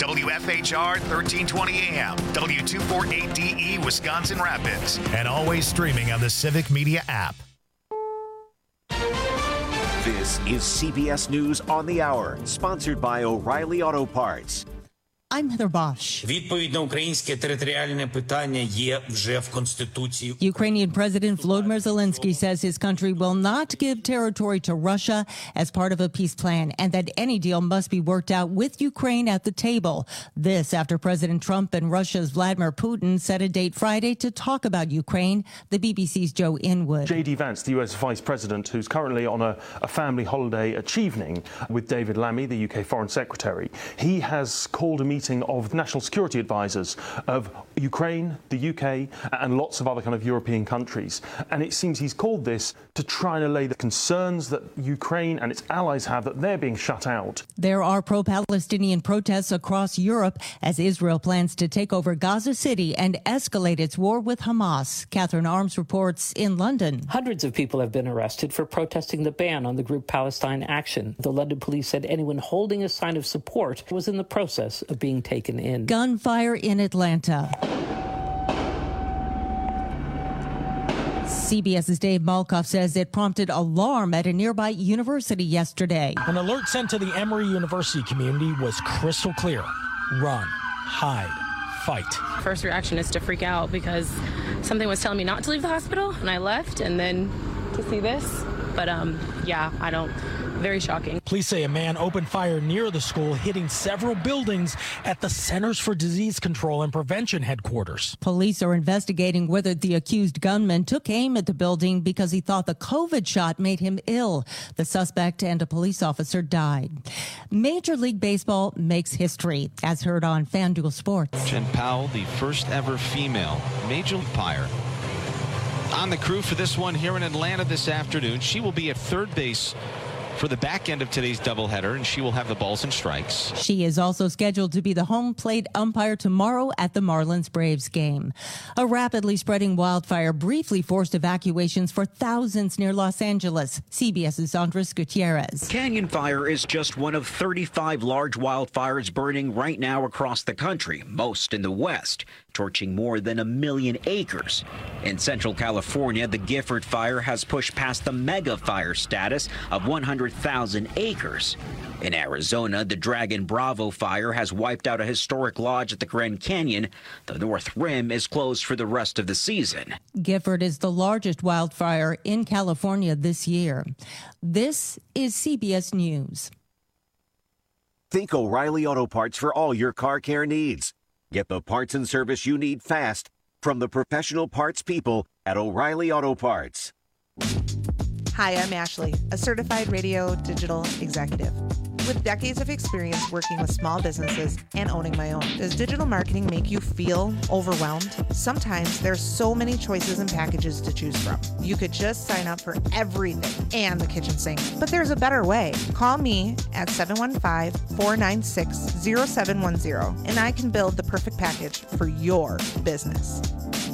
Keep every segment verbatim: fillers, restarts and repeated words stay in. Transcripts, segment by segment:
W F H R thirteen twenty A M, W two forty-eight D E, Wisconsin Rapids, and always streaming on the Civic Media app. This is C B S News on the Hour, sponsored by O'Reilly Auto Parts. I'm Heather Bosch. Відповідь на українське територіальне питання є вже в Конституції. Ukrainian President Volodymyr Zelensky says his country will not give territory to Russia as part of a peace plan and that any deal must be worked out with Ukraine at the table. This after President Trump and Russia's Vladimir Putin set a date Friday to talk about Ukraine. The B B C's Joe Inwood. J D Vance, the U S Vice President, who's currently on a, a family holiday at Chevening with David Lammy, the U K Foreign Secretary, he has called a meeting of national security advisors of Ukraine, the U K, and lots of other kind of European countries. And it seems he's called this to try and allay the concerns that Ukraine and its allies have that they're being shut out. There are pro-Palestinian protests across Europe as Israel plans to take over Gaza City and escalate its war with Hamas. Catherine Arms reports in London. Hundreds of people have been arrested for protesting the ban on the group Palestine Action. The London police said anyone holding a sign of support was in the process of being taken in. Gunfire in Atlanta. CBS's Dave Malkoff says it prompted alarm at a nearby university yesterday. An alert sent to the Emory University community was crystal clear. Run, hide, fight. First reaction is to freak out because something was telling me not to leave the hospital, and I left, and then to see this. But, um, yeah, I don't... Very shocking. Police say a man opened fire near the school, hitting several buildings at the Centers for Disease Control and Prevention headquarters. Police are investigating whether the accused gunman took aim at the building because he thought the COVID shot made him ill. The suspect and a police officer died. Major League Baseball makes history, as heard on FanDuel Sports. Jen Powell, the first ever female major umpire on the crew for this one here in Atlanta this afternoon. She will be at third base for the back end of today's doubleheader, and she will have the balls and strikes. She is also scheduled to be the home plate umpire tomorrow at the Marlins-Braves game. A rapidly spreading wildfire briefly forced evacuations for thousands near Los Angeles. CBS's Andres Gutierrez. Canyon Fire is just one of thirty-five large wildfires burning right now across the country, most in the West, torching more than a million acres. In Central California, the Gifford Fire has pushed past the mega fire status of one hundred thousand acres. In Arizona, the Dragon Bravo fire has wiped out a historic lodge at the Grand Canyon. The North Rim is closed for the rest of the season. Gifford is the largest wildfire in California this year. This is C B S News. Think O'Reilly Auto Parts for all your car care needs. Get the parts and service you need fast from the professional parts people at O'Reilly Auto Parts. Hi, I'm Ashley, a certified radio digital executive. With decades of experience working with small businesses and owning my own, does digital marketing make you feel overwhelmed? Sometimes there's so many choices and packages to choose from. You could just sign up for everything and the kitchen sink. But there's a better way. Call me at seven one five, four nine six, zero seven one zero and I can build the perfect package for your business.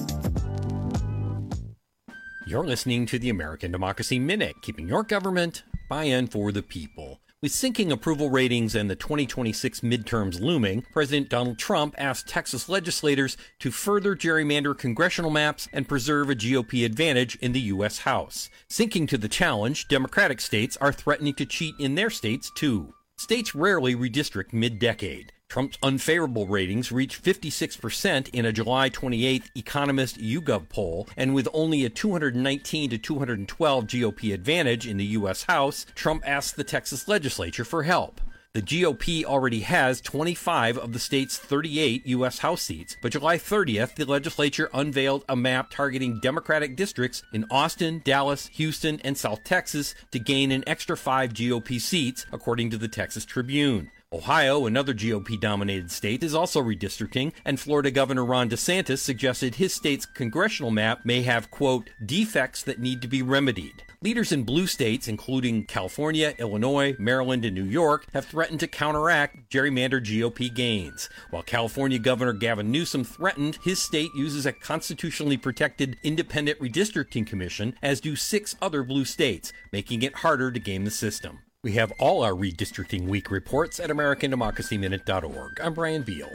You're listening to the American Democracy Minute, keeping your government by and for the people. With sinking approval ratings and the twenty twenty-six midterms looming, President Donald Trump asked Texas legislators to further gerrymander congressional maps and preserve a G O P advantage in the U S House. Sinking to the challenge, Democratic states are threatening to cheat in their states, too. States rarely redistrict mid-decade. Trump's unfavorable ratings reached fifty-six percent in a July twenty-eighth Economist YouGov poll, and with only a two hundred nineteen to two hundred twelve G O P advantage in the U S House, Trump asked the Texas legislature for help. The G O P already has twenty-five of the state's thirty-eight U S House seats, but July thirtieth, the legislature unveiled a map targeting Democratic districts in Austin, Dallas, Houston, and South Texas to gain an extra five G O P seats, according to the Texas Tribune. Ohio, another G O P-dominated state, is also redistricting, and Florida Governor Ron DeSantis suggested his state's congressional map may have, quote, defects that need to be remedied. Leaders in blue states, including California, Illinois, Maryland, and New York, have threatened to counteract gerrymandered G O P gains. While California Governor Gavin Newsom threatened his state uses a constitutionally protected independent redistricting commission, as do six other blue states, making it harder to game the system. We have all our Redistricting Week reports at American Democracy Minute dot org. I'm Brian Veal.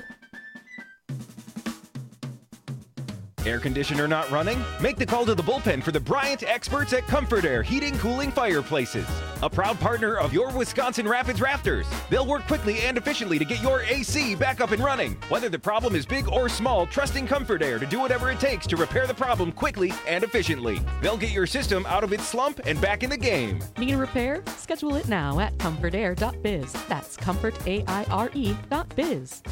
Air conditioner not running? Make the call to the bullpen for the Bryant experts at Comfort Air Heating, Cooling, Fireplaces. A proud partner of your Wisconsin Rapids Rafters. They'll work quickly and efficiently to get your A C back up and running. Whether the problem is big or small, trusting Comfort Air to do whatever it takes to repair the problem quickly and efficiently. They'll get your system out of its slump and back in the game. Need a repair? Schedule it now at comfort air dot biz. That's comfort aire dot biz.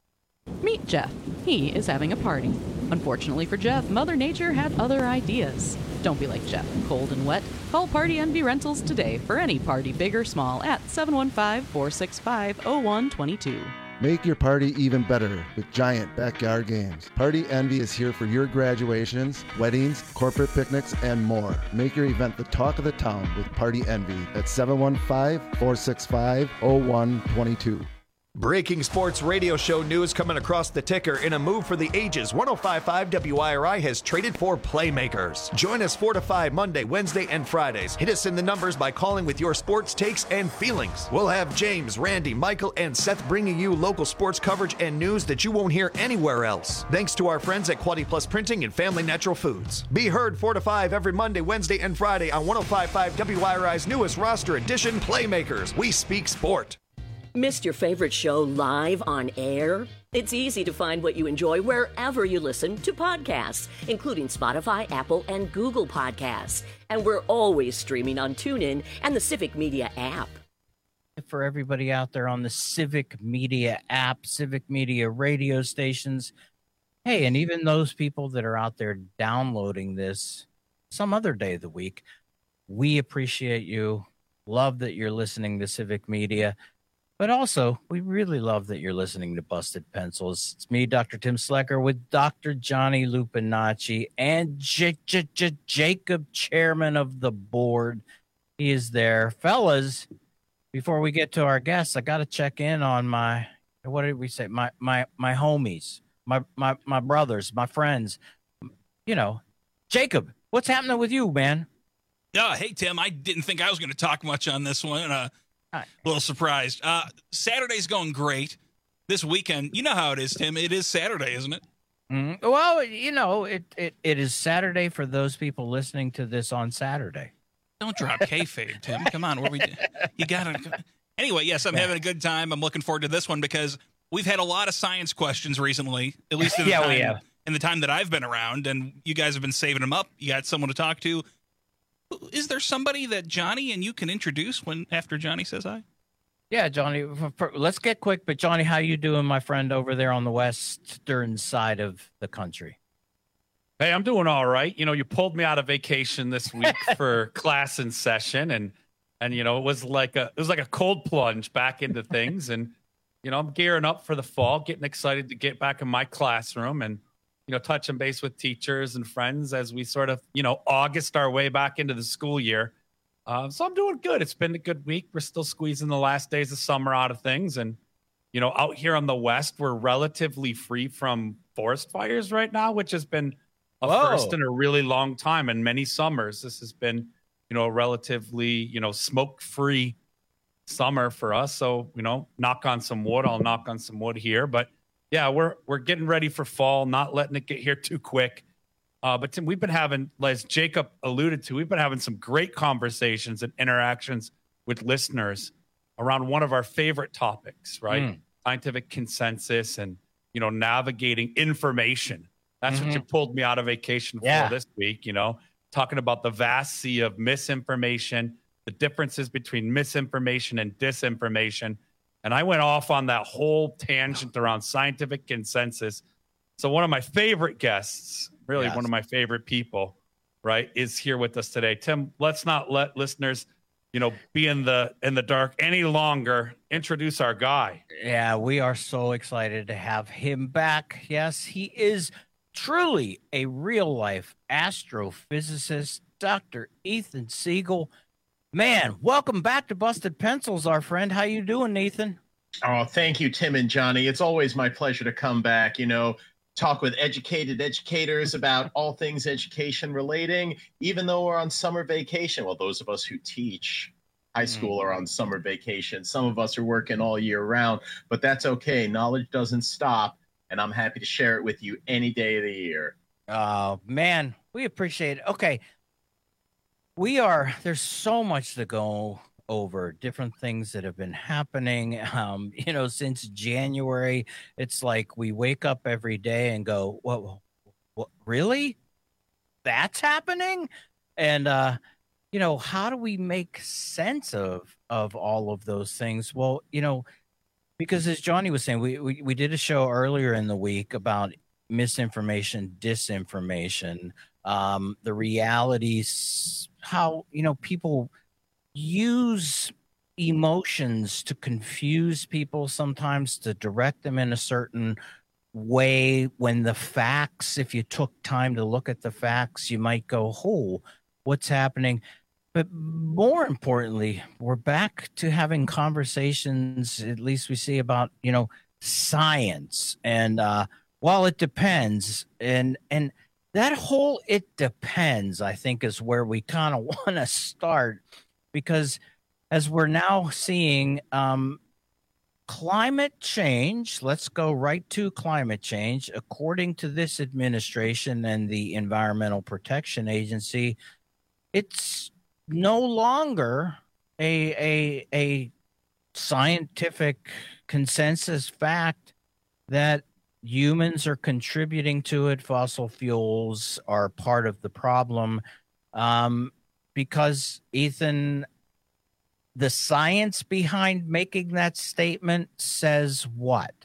Meet Jeff. He is having a party. Unfortunately for Jeff, Mother Nature had other ideas. Don't be like Jeff, cold and wet. Call Party Envy Rentals today for any party, big or small, at seven one five, four six five, zero one two two. Make your party even better with giant backyard games. Party Envy is here for your graduations, weddings, corporate picnics, and more. Make your event the talk of the town with Party Envy at seven one five, four six five, zero one two two. Breaking sports radio show news coming across the ticker. In a move for the ages, one oh five point five W I R I has traded for playmakers. Join us four to five Monday, Wednesday, and Fridays. Hit us in the numbers by calling with your sports takes and feelings. We'll have James, Randy, Michael, and Seth bringing you local sports coverage and news that you won't hear anywhere else. Thanks to our friends at Quality Plus Printing and Family Natural Foods. Be heard four to five every Monday, Wednesday, and Friday on one oh five point five W I R I's newest roster edition, Playmakers. We speak sport. Missed your favorite show live on air? It's easy to find what you enjoy wherever you listen to podcasts, including Spotify, Apple, and Google Podcasts. And we're always streaming on TuneIn and the Civic Media app. For everybody out there on the Civic Media app, Civic Media radio stations, hey, and even those people that are out there downloading this some other day of the week, we appreciate you. Love that you're listening to Civic Media. But also, we really love that you're listening to Busted Pencils. It's me, Doctor Tim Slecker, with Doctor Johnny Lupinacci and J- J- J- Jacob, chairman of the board. He is there. Fellas, before we get to our guests, I got to check in on my, what did we say? My my my homies, my, my, my brothers, my friends. You know, Jacob, what's happening with you, man? Oh, hey, Tim, I didn't think I was going to talk much on this one. Uh, a little surprised. Uh, Saturday's going great. This weekend, you know how it is, Tim. It is Saturday, isn't it? Mm-hmm. Well, you know, it, it it is Saturday for those people listening to this on Saturday. Don't drop kayfabe, Tim. Come on, what we you got to. Anyway, yes, I'm yeah. having a good time. I'm looking forward to this one because we've had a lot of science questions recently, at least in the, yeah, time, we have. in the time that I've been around, and you guys have been saving them up. You got someone to talk to. Is there somebody that Johnny and you can introduce when after Johnny says hi? Yeah, Johnny, let's get quick. But Johnny, how you doing, my friend, over there on the western side of the country? Hey, I'm doing all right. You know, you pulled me out of vacation this week for class in session, and and you know, it was like a it was like a cold plunge back into things. And you know, I'm gearing up for the fall, getting excited to get back in my classroom and you know, touching base with teachers and friends as we sort of, you know, August our way back into the school year. Uh, so I'm doing good. It's been a good week. We're still squeezing the last days of summer out of things. And, you know, out here on the West, we're relatively free from forest fires right now, which has been a Whoa. first in a really long time. And many summers, this has been, you know, a relatively, you know, smoke-free summer for us. So, you know, knock on some wood. I'll knock on some wood here. But yeah, we're we're getting ready for fall, not letting it get here too quick. Uh, but Tim, we've been having, as Jacob alluded to, we've been having some great conversations and interactions with listeners around one of our favorite topics, right? Mm. Scientific consensus and, you know, navigating information. That's mm-hmm. what you pulled me out of vacation for yeah. this week, you know, talking about the vast sea of misinformation, the differences between misinformation and disinformation. And I went off on that whole tangent around scientific consensus. So one of my favorite guests, really yes. one of my favorite people, right, is here with us today. Tim, let's not let listeners, you know, be in the in the dark any longer. Introduce our guy. Yeah, we are so excited to have him back. Yes, he is truly a real-life astrophysicist, Doctor Ethan Siegel. Man, welcome back to Busted Pencils, our friend. How you doing, Ethan? Oh, thank you, Tim and Johnny. It's always my pleasure to come back, you know, talk with educated educators about all things education relating, even though we're on summer vacation. Well, those of us who teach high school are on summer vacation. Some of us are working all year round, but that's okay. Knowledge doesn't stop, and I'm happy to share it with you any day of the year. Oh, man, we appreciate it. Okay. We are, there's so much to go over, different things that have been happening. Um, you know, since January, it's like we wake up every day and go, what, what really? That's happening? And, uh, you know, how do we make sense of of all of those things? Well, you know, because as Johnny was saying, we, we, we did a show earlier in the week about misinformation, disinformation, um, the realities, how, you know, people use emotions to confuse people sometimes, to direct them in a certain way, when the facts, if you took time to look at the facts, you might go, oh, what's happening? But more importantly, we're back to having conversations, at least we see, about, you know, science. And uh, while it depends, and and that whole it depends, I think, is where we kind of want to start. Because as we're now seeing um, climate change, let's go right to climate change. According to this administration and the Environmental Protection Agency, it's no longer a a a scientific consensus fact that humans are contributing to it. Fossil fuels are part of the problem, um, because, Ethan, the science behind making that statement says what?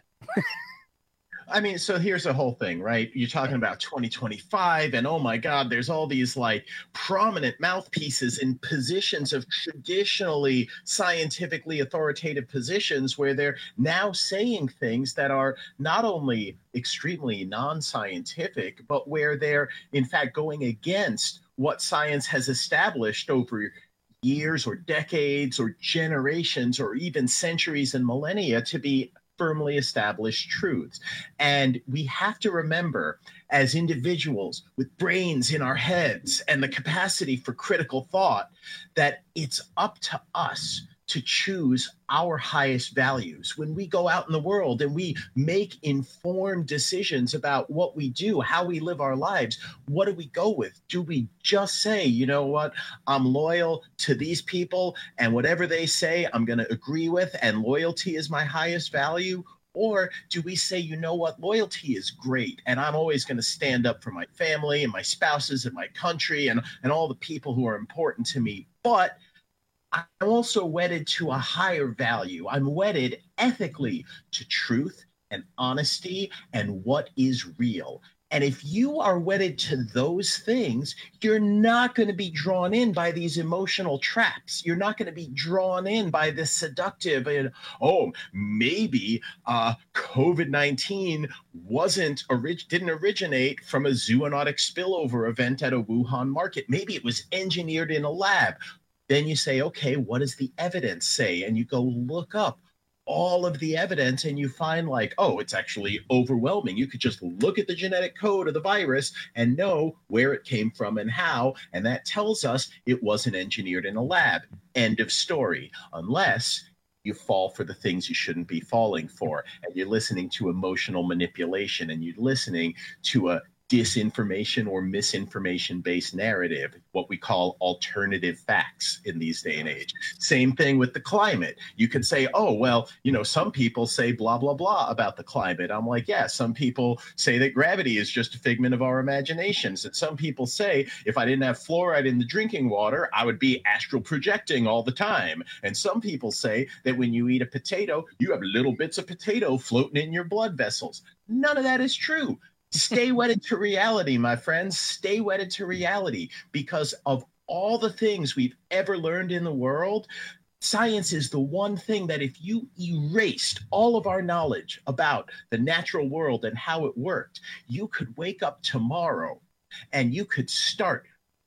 I mean, so here's the whole thing, right? You're talking about twenty twenty-five, and oh my God, there's all these like prominent mouthpieces in positions of traditionally scientifically authoritative positions where they're now saying things that are not only extremely non-scientific, but where they're in fact going against what science has established over years or decades or generations or even centuries and millennia to be firmly established truths. And we have to remember, as individuals with brains in our heads and the capacity for critical thought, that it's up to us to choose our highest values. When we go out in the world and we make informed decisions about what we do, how we live our lives, what do we go with? Do we just say, you know what, I'm loyal to these people and whatever they say, I'm going to agree with, and loyalty is my highest value? Or do we say, you know what, loyalty is great, and I'm always going to stand up for my family and my spouses and my country and, and all the people who are important to me, but I'm also wedded to a higher value. I'm wedded ethically to truth and honesty and what is real. And if you are wedded to those things, you're not going to be drawn in by these emotional traps. You're not going to be drawn in by this seductive, and, oh, maybe uh, COVID nineteen wasn't orig- didn't originate from a zoonotic spillover event at a Wuhan market. Maybe it was engineered in a lab. Then you say, okay, what does the evidence say? And you go look up all of the evidence and you find like, oh, it's actually overwhelming. You could just look at the genetic code of the virus and know where it came from and how. And that tells us it wasn't engineered in a lab. End of story. Unless you fall for the things you shouldn't be falling for. And you're listening to emotional manipulation, and you're listening to a disinformation or misinformation-based narrative, what we call alternative facts in these day and age. Same thing with the climate. You could say, oh, well, you know, some people say blah, blah, blah about the climate. I'm like, yeah, some people say that gravity is just a figment of our imaginations. And some people say, if I didn't have fluoride in the drinking water, I would be astral projecting all the time. And some people say that when you eat a potato, you have little bits of potato floating in your blood vessels. None of that is true. Stay wedded to reality, my friends. Stay wedded to reality, because of all the things we've ever learned in the world, science is the one thing that if you erased all of our knowledge about the natural world and how it worked, you could wake up tomorrow and you could start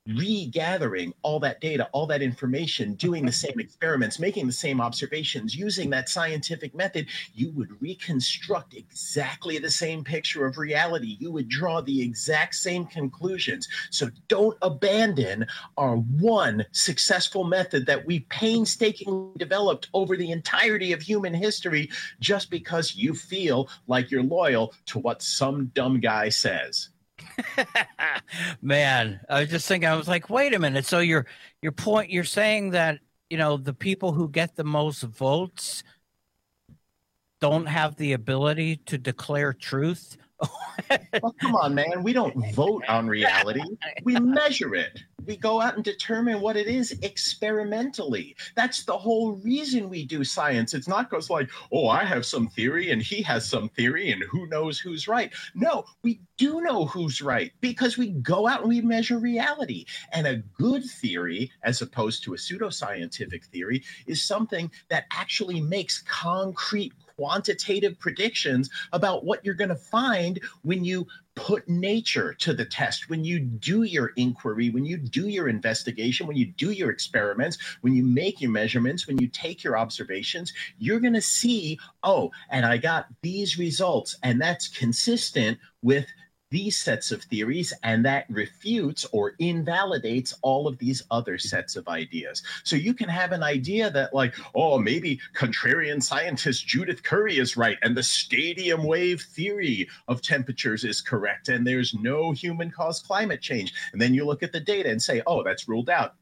regathering all that data, all that information, doing the same experiments, making the same observations, using that scientific method, you would reconstruct exactly the same picture of reality. You would draw the exact same conclusions. So don't abandon our one successful method that we painstakingly developed over the entirety of human history just because you feel like you're loyal to what some dumb guy says. Man, I was just thinking, I was like, wait a minute. So your your point, you're saying that, you know, the people who get the most votes don't have the ability to declare truth? Well, come on, man. We don't vote on reality. We measure it. We go out and determine what it is experimentally. That's the whole reason we do science. It's not because like, oh, I have some theory and he has some theory and who knows who's right. No, we do know who's right because we go out and we measure reality. And a good theory, as opposed to a pseudoscientific theory, is something that actually makes concrete quantitative predictions about what you're going to find when you put nature to the test, when you do your inquiry, when you do your investigation, when you do your experiments, when you make your measurements, when you take your observations, you're going to see, oh, and I got these results, and that's consistent with these sets of theories, and that refutes or invalidates all of these other sets of ideas. So you can have an idea that like, oh, maybe contrarian scientist Judith Curry is right, and the stadium wave theory of temperatures is correct, and there's no human-caused climate change. And then you look at the data and say, oh, that's ruled out.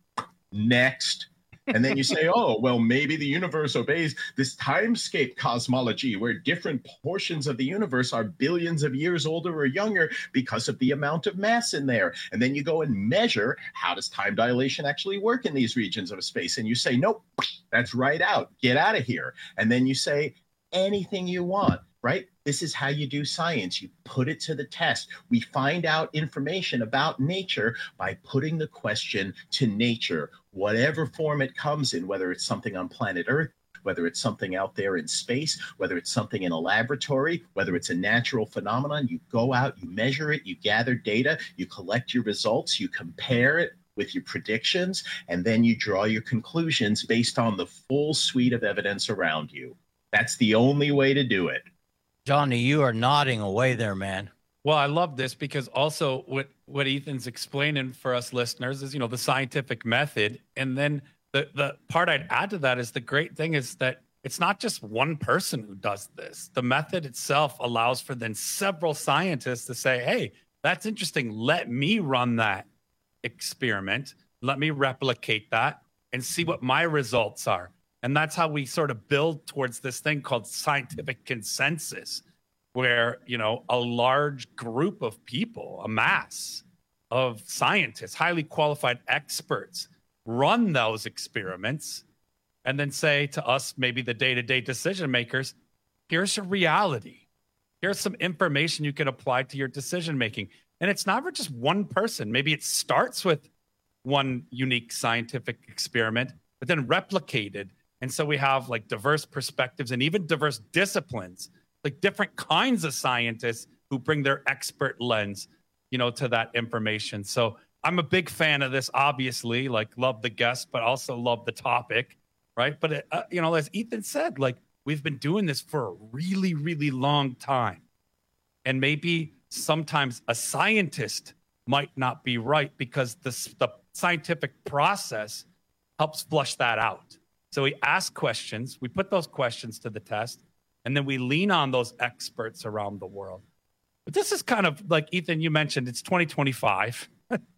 Next. And then you say, oh, well, maybe the universe obeys this timescape cosmology where different portions of the universe are billions of years older or younger because of the amount of mass in there. And then you go and measure how does time dilation actually work in these regions of space. And you say, nope, that's right out. Get out of here. And then you say anything you want. Right? This is how you do science. You put it to the test. We find out information about nature by putting the question to nature, whatever form it comes in, whether it's something on planet Earth, whether it's something out there in space, whether it's something in a laboratory, whether it's a natural phenomenon. You go out, you measure it, you gather data, you collect your results, you compare it with your predictions, and then you draw your conclusions based on the full suite of evidence around you. That's the only way to do it. Johnny, you are nodding away there, man. Well, I love this because also what, what Ethan's explaining for us listeners is, you know, the scientific method. And then the, the part I'd add to that is the great thing is that it's not just one person who does this. The method itself allows for then several scientists to say, hey, that's interesting. Let me run that experiment. Let me replicate that and see what my results are. And that's how we sort of build towards this thing called scientific consensus, where, you know, a large group of people, a mass of scientists, highly qualified experts, run those experiments and then say to us, maybe the day-to-day decision makers, here's a reality. Here's some information you can apply to your decision making. And it's not for just one person. Maybe it starts with one unique scientific experiment, but then replicated. And so we have like diverse perspectives and even diverse disciplines, like different kinds of scientists who bring their expert lens, you know, to that information. So I'm a big fan of this, obviously, like love the guest, but also love the topic, right? But, uh, you know, as Ethan said, like we've been doing this for a really, really long time. And maybe sometimes a scientist might not be right because the, the scientific process helps flush that out. So we ask questions, we put those questions to the test, and then we lean on those experts around the world. But this is kind of like, Ethan, you mentioned, it's twenty twenty-five.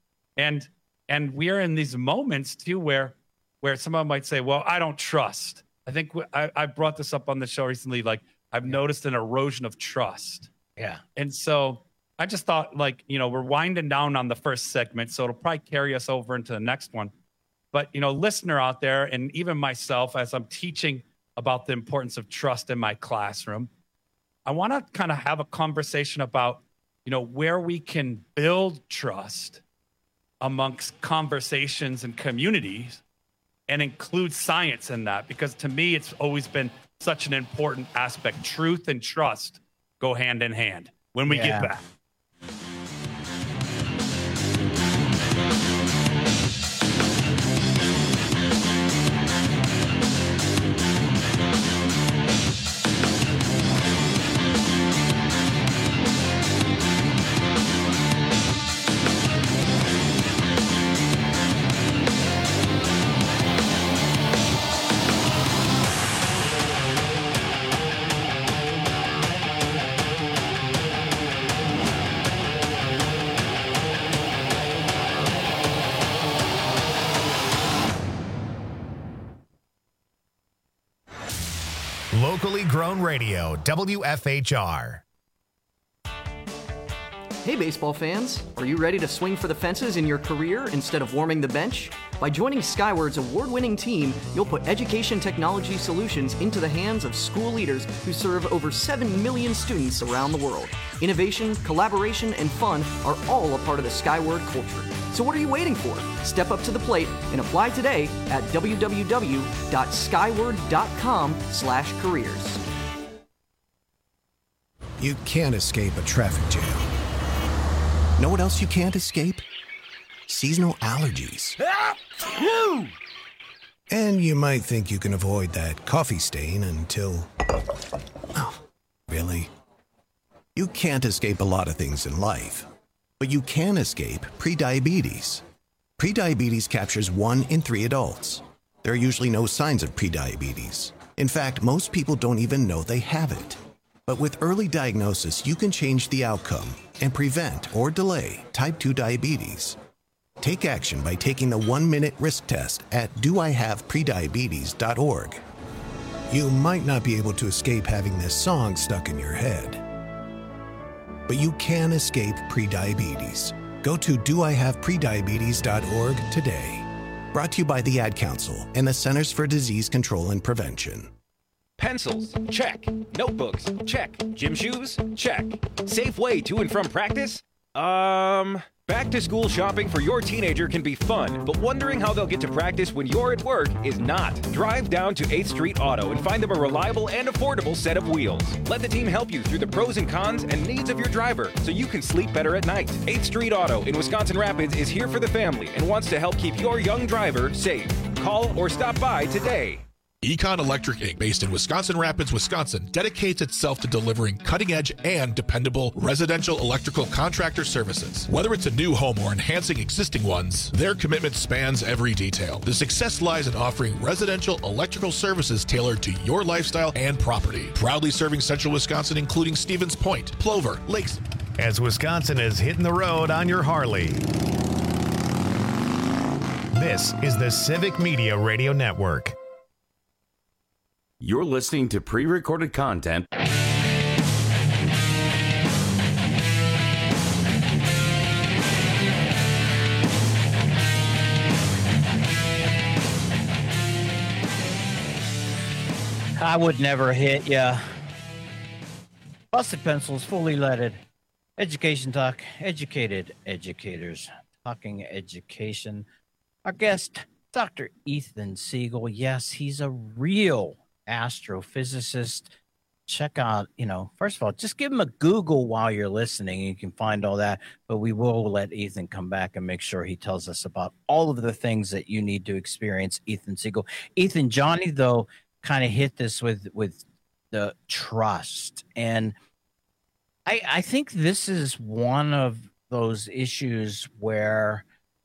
and and we are in these moments, too, where where someone might say, well, I don't trust. I think I, I brought this up on the show recently, like I've yeah. noticed an erosion of trust. Yeah. And so I just thought, like, you know, we're winding down on the first segment, so it'll probably carry us over into the next one. But, you know, listener out there, and even myself, as I'm teaching about the importance of trust in my classroom, I want to kind of have a conversation about, you know, where we can build trust amongst conversations and communities and include science in that. Because to me, it's always been such an important aspect. Truth and trust go hand in hand. When we Yeah. get back. Locally grown radio, W F H R. Hey baseball fans, are you ready to swing for the fences in your career instead of warming the bench? By joining Skyward's award-winning team, you'll put education technology solutions into the hands of school leaders who serve over seven million students around the world. Innovation, collaboration, and fun are all a part of the Skyward culture. So what are you waiting for? Step up to the plate and apply today at w w w dot skyward dot com slash careers. You can't escape a traffic jam. Know what else you can't escape? Seasonal allergies. And you might think you can avoid that coffee stain until... Oh, really? You can't escape a lot of things in life, but you can escape prediabetes. Prediabetes captures one in three adults. There are usually no signs of prediabetes. In fact, most people don't even know they have it. But with early diagnosis, you can change the outcome and prevent or delay type two diabetes. Take action by taking the one-minute risk test at do I have prediabetes dot org. You might not be able to escape having this song stuck in your head, but you can escape prediabetes. Go to do I have prediabetes dot org today. Brought to you by the Ad Council and the Centers for Disease Control and Prevention. Pencils, check. Notebooks, check. Gym shoes, check. Safe way to and from practice? Um, back to school shopping for your teenager can be fun, but wondering how they'll get to practice when you're at work is not. Drive down to eighth Street Auto and find them a reliable and affordable set of wheels. Let the team help you through the pros and cons and needs of your driver so you can sleep better at night. eighth Street Auto in Wisconsin Rapids is here for the family and wants to help keep your young driver safe. Call or stop by today. Econ Electric Incorporated, based in Wisconsin Rapids, Wisconsin, dedicates itself to delivering cutting-edge and dependable residential electrical contractor services. Whether it's a new home or enhancing existing ones, their commitment spans every detail. The success lies in offering residential electrical services tailored to your lifestyle and property. Proudly serving central Wisconsin, including Stevens Point, Plover, Lakes. As Wisconsin is hitting the road on your Harley, this is the Civic Media Radio Network. You're listening to pre-recorded content. I would never hit ya. Busted pencils, fully leaded. Education talk, educated educators. Talking education. Our guest, Doctor Ethan Siegel. Yes, he's a real astrophysicist. Check out, you know, first of all, just give him a Google while you're listening. You can find all that, but we will let Ethan come back and make sure he tells us about all of the things that you need to experience Ethan Siegel. Ethan, Johnny, though, kind of hit this with, with the trust. And I, I think this is one of those issues where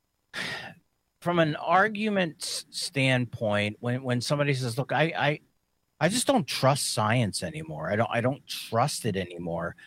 from an argument standpoint, when, when somebody says, look, I, I, I just don't trust science anymore. I don't I don't trust it anymore.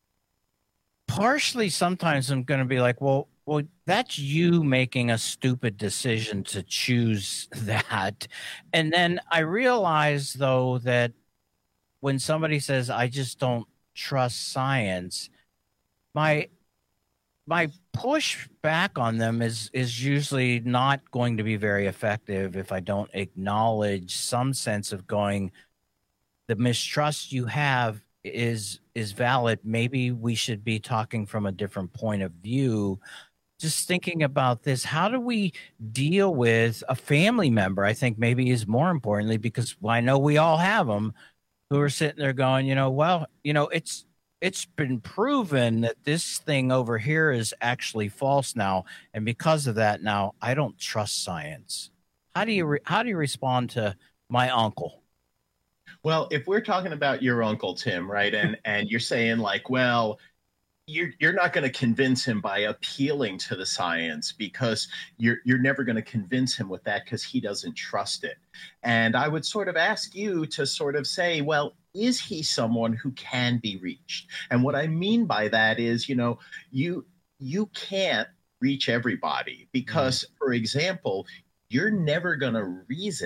Partially, sometimes I'm going to be like, well, well, that's you making a stupid decision to choose that. And then I realize, though, that when somebody says, I just don't trust science, my my push back on them is is usually not going to be very effective if I don't acknowledge some sense of going, the mistrust you have is is valid. Maybe we should be talking from a different point of view. Just thinking about this, how do we deal with a family member? I think maybe is more importantly, because I know we all have them who are sitting there going, you know, well, you know, it's it's been proven that this thing over here is actually false now. And because of that, now I don't trust science. How do you, re- how do you respond to my uncle? Well, if we're talking about your uncle, Tim, right, and and you're saying like, well, you're you're not going to convince him by appealing to the science, because you're you're never going to convince him with that because he doesn't trust it. And I would sort of ask you to sort of say, well, is he someone who can be reached? And what I mean by that is, you know, you you can't reach everybody because, mm. for example, you're never going to reason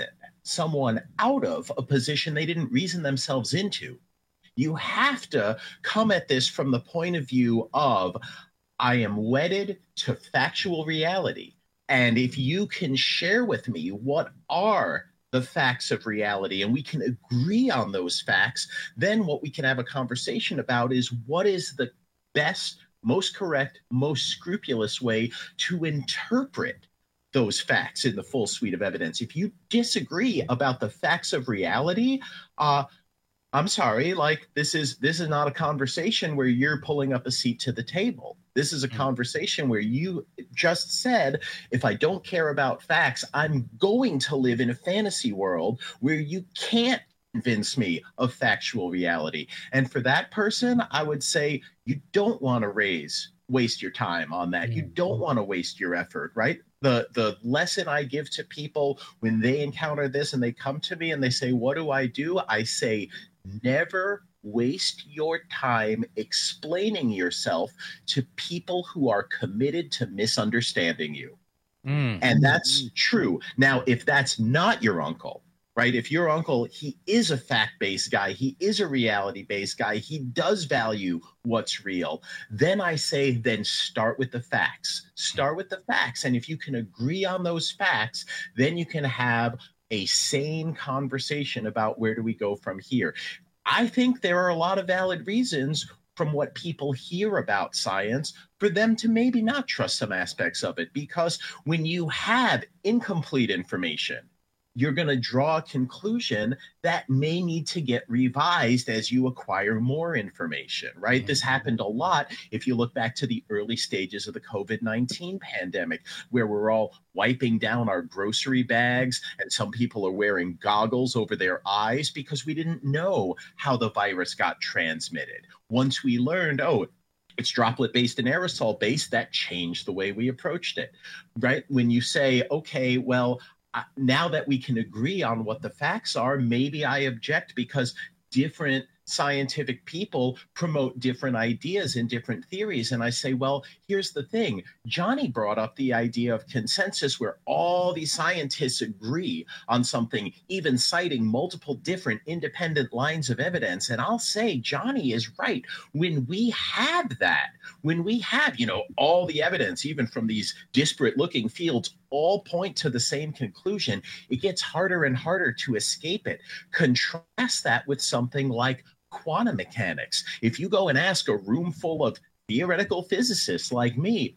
someone out of a position they didn't reason themselves into. You have to come at this from the point of view of, I am wedded to factual reality. And if you can share with me what are the facts of reality, and we can agree on those facts, then what we can have a conversation about is what is the best, most correct, most scrupulous way to interpret those facts in the full suite of evidence. If you disagree about the facts of reality, uh, I'm sorry, like this is this is not a conversation where you're pulling up a seat to the table. This is a conversation where you just said, if I don't care about facts, I'm going to live in a fantasy world where you can't convince me of factual reality. And for that person, I would say you don't want to raise, waste your time on that. You don't want to waste your effort, right? The the lesson I give to people when they encounter this and they come to me and they say, what do I do? I say, never waste your time explaining yourself to people who are committed to misunderstanding you. Mm. And that's true. Now, if that's not your uncle, right? If your uncle, he is a fact-based guy, he is a reality-based guy, he does value what's real, then I say, then start with the facts. Start with the facts. And if you can agree on those facts, then you can have a sane conversation about where do we go from here. I think there are a lot of valid reasons from what people hear about science for them to maybe not trust some aspects of it, because when you have incomplete information, you're going to draw a conclusion that may need to get revised as you acquire more information, right? Mm-hmm. This happened a lot if you look back to the early stages of the COVID nineteen pandemic, where we're all wiping down our grocery bags and some people are wearing goggles over their eyes because we didn't know how the virus got transmitted. Once we learned, oh, it's droplet-based and aerosol-based, that changed the way we approached it, right? When you say, okay, well, Uh, now that we can agree on what the facts are, maybe I object because different scientific people promote different ideas and different theories. And I say, well, here's the thing. Johnny brought up the idea of consensus where all these scientists agree on something, even citing multiple different independent lines of evidence. And I'll say Johnny is right. When we have that, when we have, you know, all the evidence, even from these disparate looking fields, all point to the same conclusion, it gets harder and harder to escape it. Contrast that with something like quantum mechanics. If you go and ask a room full of theoretical physicists like me,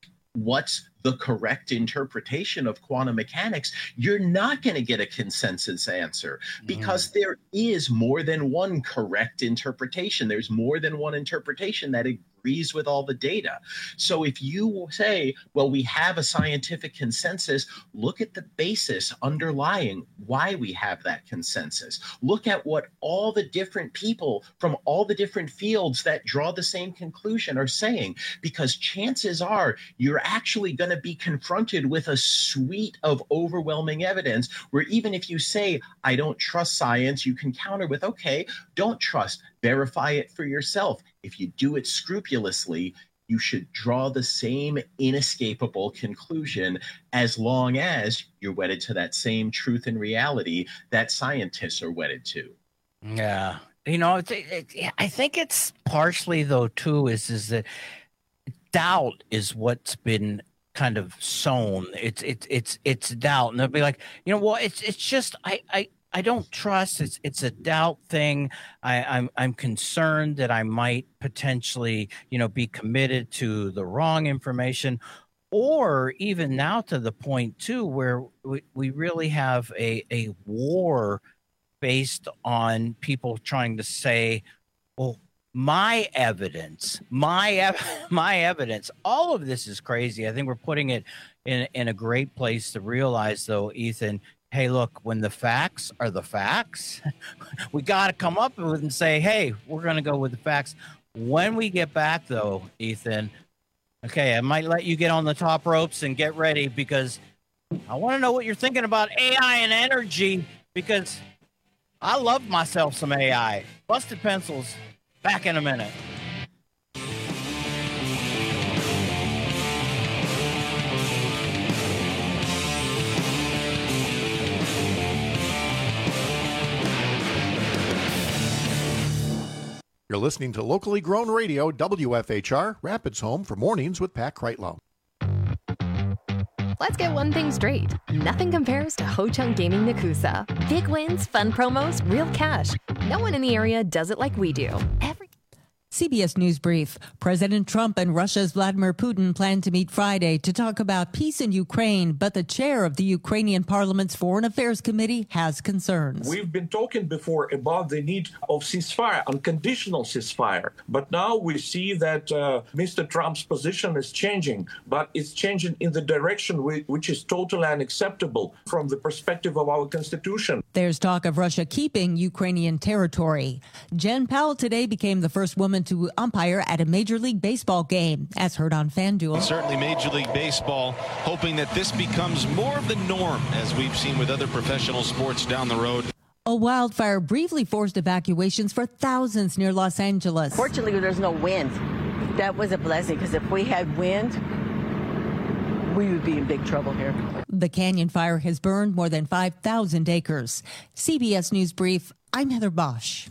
what's the correct interpretation of quantum mechanics, you're not going to get a consensus answer because mm. there is more than one correct interpretation. There's more than one interpretation that agrees with all the data. So if you say, well, we have a scientific consensus, look at the basis underlying why we have that consensus. Look at what all the different people from all the different fields that draw the same conclusion are saying, because chances are you're actually going to be confronted with a suite of overwhelming evidence where even if you say, I don't trust science, you can counter with, okay, don't trust, verify it for yourself. If you do it scrupulously, you should draw the same inescapable conclusion as long as you're wedded to that same truth and reality that scientists are wedded to. Yeah. You know, it, it, I think it's partially, though, too, is, is that doubt is what's been kind of sown. It's it's it's it's doubt, and they'll be like, you know, well, it's it's just I I I don't trust. It's it's a doubt thing. I I'm I'm concerned that I might potentially, you know, be committed to the wrong information, or even now to the point too where we we really have a a war based on people trying to say, well, my evidence, my ev- my evidence, all of this is crazy. I think we're putting it in in a great place to realize, though, Ethan, hey, look, when the facts are the facts, we got to come up with and say, hey, we're going to go with the facts. When we get back, though, Ethan, okay, I might let you get on the top ropes and get ready because I want to know what you're thinking about A I and energy, because I love myself some A I. Busted Pencils. Back in a minute. You're listening to locally grown radio, W F H R, Rapids Home for Mornings with Pat Kreitlow. Let's get one thing straight. Nothing compares to Ho-Chunk Gaming Nakusa. Big wins, fun promos, real cash. No one in the area does it like we do. Every C B S News Brief. President Trump and Russia's Vladimir Putin plan to meet Friday to talk about peace in Ukraine, but the chair of the Ukrainian Parliament's Foreign Affairs Committee has concerns. We've been talking before about the need of ceasefire, unconditional ceasefire, but now we see that uh, Mister Trump's position is changing, but it's changing in the direction which is totally unacceptable from the perspective of our Constitution. There's talk of Russia keeping Ukrainian territory. Jen Powell today became the first woman to umpire at a Major League Baseball game, as heard on FanDuel. Certainly Major League Baseball hoping that this becomes more of the norm, as we've seen with other professional sports down the road. A wildfire briefly forced evacuations for thousands near Los Angeles. Fortunately, there's no wind. That was a blessing, because if we had wind, we would be in big trouble here. The Canyon Fire has burned more than five thousand acres. C B S News Brief, I'm Heather Bosch.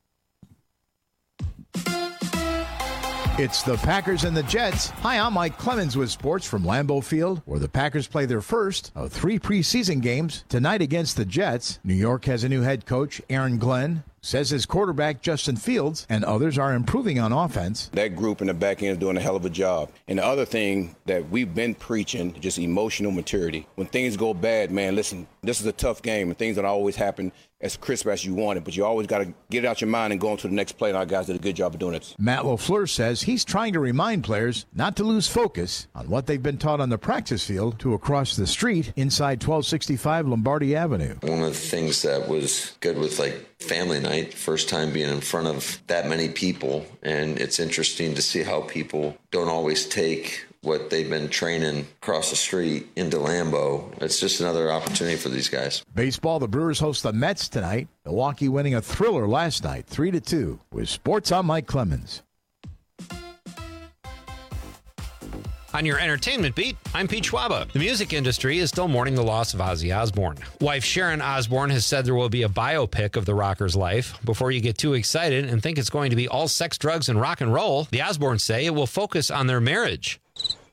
It's the Packers and the Jets. Hi, I'm Mike Clemens with sports from Lambeau Field, where the Packers play their first of three preseason games tonight against the Jets. New York has a new head coach, Aaron Glenn. Says his quarterback, Justin Fields, and others are improving on offense. That group in the back end is doing a hell of a job. And the other thing that we've been preaching, just emotional maturity. When things go bad, man, listen, this is a tough game, and things don't always happen as crisp as you want it, but you always got to get it out your mind and go on to the next play, and our guys did a good job of doing it. Matt LaFleur says he's trying to remind players not to lose focus on what they've been taught on the practice field to across the street inside twelve sixty-five Lombardi Avenue. One of the things that was good with, like, family night, first time being in front of that many people, and it's interesting to see how people don't always take what they've been training across the street into Lambeau. It's just another opportunity for these guys. Baseball, the Brewers host the Mets tonight. Milwaukee winning a thriller last night, three to two. With sports, I'm Mike Clemens. On your entertainment beat, I'm Pete Schwaba. The music industry is still mourning the loss of Ozzy Osbourne. Wife Sharon Osbourne has said there will be a biopic of the rocker's life. Before you get too excited and think it's going to be all sex, drugs, and rock and roll, the Osbournes say it will focus on their marriage.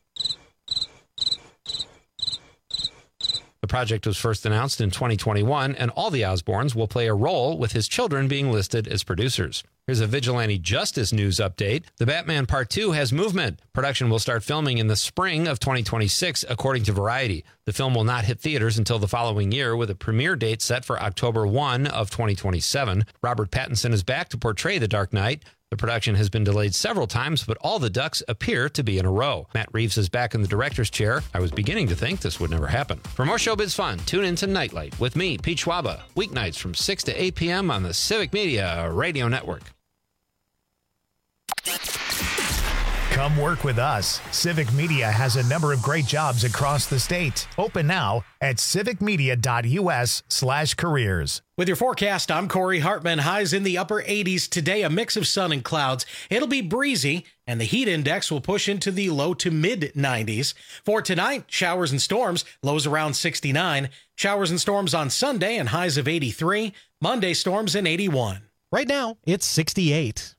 The project was first announced in twenty twenty-one, and all the Osbournes will play a role, with his children being listed as producers. Here's a vigilante justice news update. The Batman Part two has movement. Production will start filming in the spring of twenty twenty-six, according to Variety. The film will not hit theaters until the following year, with a premiere date set for October first of twenty twenty-seven. Robert Pattinson is back to portray the Dark Knight. The production has been delayed several times, but all the ducks appear to be in a row. Matt Reeves is back in the director's chair. I was beginning to think this would never happen. For more showbiz fun, tune in to Nightlight with me, Pete Schwaba, weeknights from six to eight p.m. on the Civic Media Radio Network. Come work with us. Civic Media has a number of great jobs across the state. Open now at civicmedia.us slash careers. With your forecast, I'm Corey Hartman. Highs in the upper eighties today, a mix of sun and clouds. It'll be breezy, and the heat index will push into the low to mid nineties. For tonight, showers and storms, lows around sixty-nine. Showers and storms on Sunday and highs of eighty-three. Monday, storms in eighty-one. Right now, it's sixty-eight.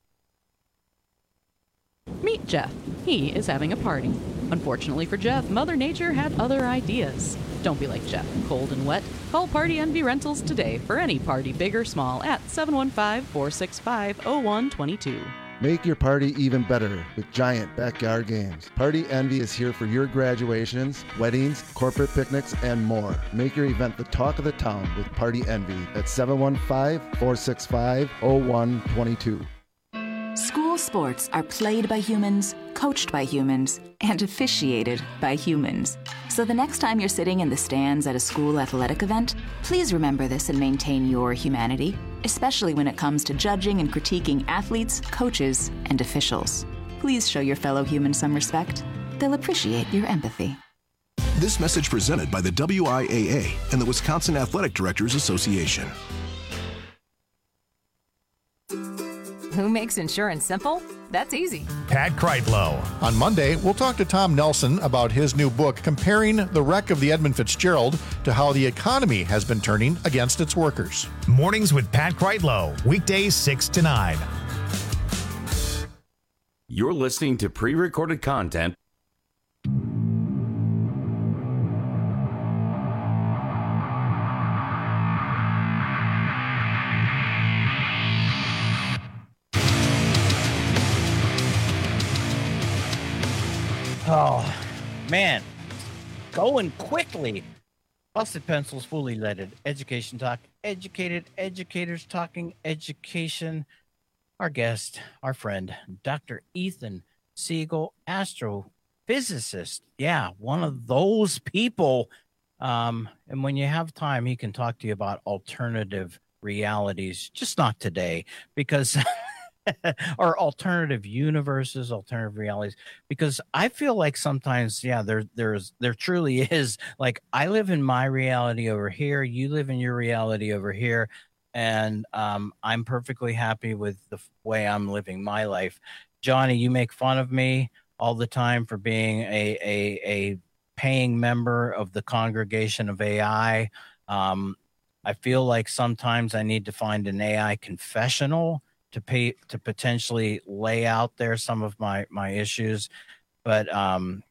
Meet Jeff. He is having a party. Unfortunately for Jeff, Mother Nature had other ideas. Don't be like Jeff, cold and wet. Call Party Envy Rentals today for any party, big or small, at seven one five, four six five, zero one two two. Make your party even better with giant backyard games. Party Envy is here for your graduations, weddings, corporate picnics, and more. Make your event the talk of the town with Party Envy at seven one five, four six five, zero one two two. School sports are played by humans, coached by humans, and officiated by humans. So the next time you're sitting in the stands at a school athletic event, please remember this and maintain your humanity, especially when it comes to judging and critiquing athletes, coaches, and officials. Please show your fellow humans some respect. They'll appreciate your empathy. This message presented by the W I A A and the Wisconsin Athletic Directors Association. Who makes insurance simple? That's easy. Pat Kreitlow. On Monday, we'll talk to Tom Nelson about his new book, comparing the wreck of the Edmund Fitzgerald to how the economy has been turning against its workers. Mornings with Pat Kreitlow, weekdays six to nine. You're listening to pre-recorded content. Oh, man. Going quickly. Busted Pencils, fully leaded. Education talk. Educated educators talking education. Our guest, our friend, Doctor Ethan Siegel, astrophysicist. Yeah, one of those people. Um, and when you have time, he can talk to you about alternative realities. Just not today, because... or alternative universes, alternative realities, because I feel like sometimes, yeah, there, there's, there truly is, like, I live in my reality over here, you live in your reality over here, and um, I'm perfectly happy with the way I'm living my life. Johnny, you make fun of me all the time for being a a, a paying member of the Congregation of A I. Um, I feel like sometimes I need to find an A I confessional to pay to potentially lay out there some of my my issues, but um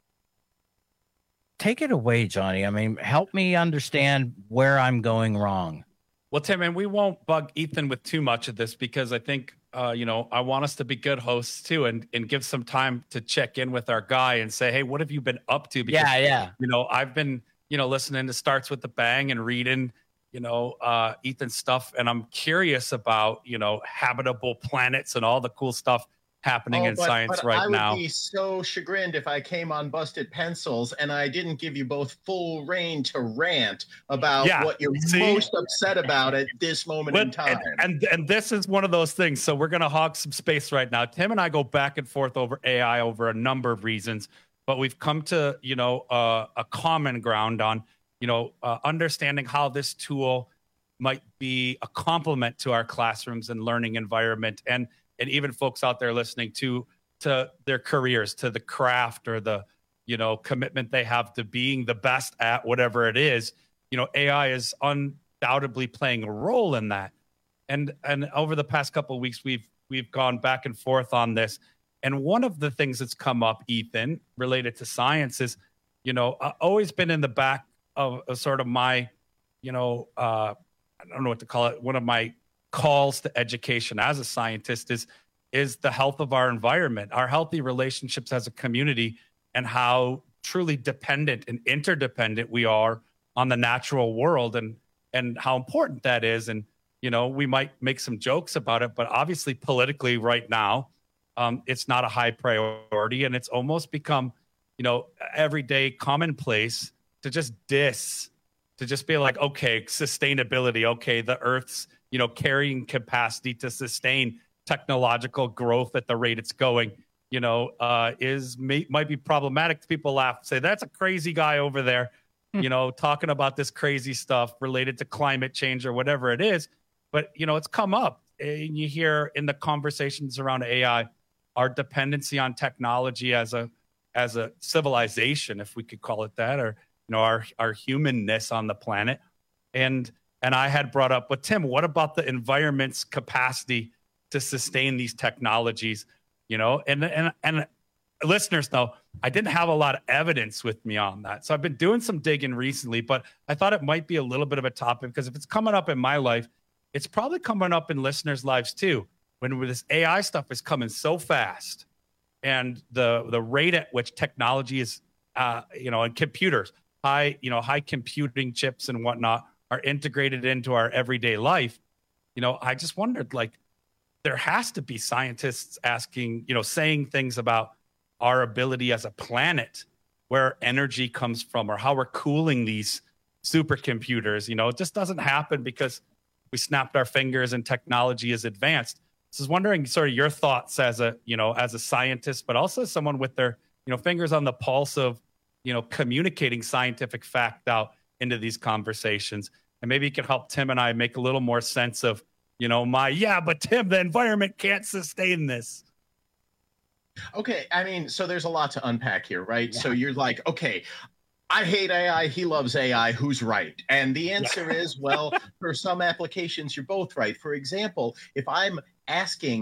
take it away, Johnny. I mean, help me understand where I'm going wrong. Well, Tim, and we won't bug Ethan with too much of this, because I think uh you know I want us to be good hosts too, and and give some time to check in with our guy and say, hey, what have you been up to? Because, yeah yeah you know I've been you know listening to Starts with the Bang and reading you know, uh, Ethan's stuff. And I'm curious about, you know, habitable planets and all the cool stuff happening oh, in but, science but right I would now. be so chagrined if I came on Busted Pencils and I didn't give you both full reign to rant about yeah. what you're See? most upset about at this moment but, in time. And, and and this is one of those things. So we're going to hog some space right now. Tim and I go back and forth over A I over a number of reasons, but we've come to, you know, uh, a common ground on, you know, uh, understanding how this tool might be a complement to our classrooms and learning environment, and and even folks out there listening to to their careers, to the craft or the you know commitment they have to being the best at whatever it is. You know, A I is undoubtedly playing a role in that. And and over the past couple of weeks, we've we've gone back and forth on this. And one of the things that's come up, Ethan, related to science is, you know, uh, always been in the back of, of sort of my, you know. Uh, I don't know what to call it. One of my calls to education as a scientist is, is the health of our environment, our healthy relationships as a community, and how truly dependent and interdependent we are on the natural world, and, and how important that is. And, you know, we might make some jokes about it, but obviously politically right now, um, it's not a high priority, and it's almost become, you know, everyday commonplace to just diss to just be like, okay, sustainability, okay, the Earth's, you know, carrying capacity to sustain technological growth at the rate it's going, you know, uh, is may, might be problematic. People laugh, say, that's a crazy guy over there, you know, talking about this crazy stuff related to climate change or whatever it is. But, you know, it's come up, and you hear in the conversations around A I, our dependency on technology as a as a civilization, if we could call it that, or you know, our our humanness on the planet. And and I had brought up, but Tim, what about the environment's capacity to sustain these technologies? You know, and and and listeners know I didn't have a lot of evidence with me on that. So I've been doing some digging recently, but I thought it might be a little bit of a topic, because if it's coming up in my life, it's probably coming up in listeners' lives too. When this A I stuff is coming so fast, and the the rate at which technology is, uh, you know, and computers, high, you know, high computing chips and whatnot are integrated into our everyday life. You know, I just wondered, like, there has to be scientists asking, you know, saying things about our ability as a planet, where energy comes from, or how we're cooling these supercomputers. You know, it just doesn't happen because we snapped our fingers and technology is advanced. So I was wondering sort of your thoughts as a, you know, as a scientist, but also someone with their, you know, fingers on the pulse of, you know, communicating scientific fact out into these conversations. And maybe you could help Tim and I make a little more sense of, you know, my, yeah, but Tim, the environment can't sustain this. Okay. I mean, so there's a lot to unpack here, right? Yeah. So you're like, okay, I hate A I. He loves A I. Who's right? And the answer is, well, for some applications, you're both right. For example, if I'm asking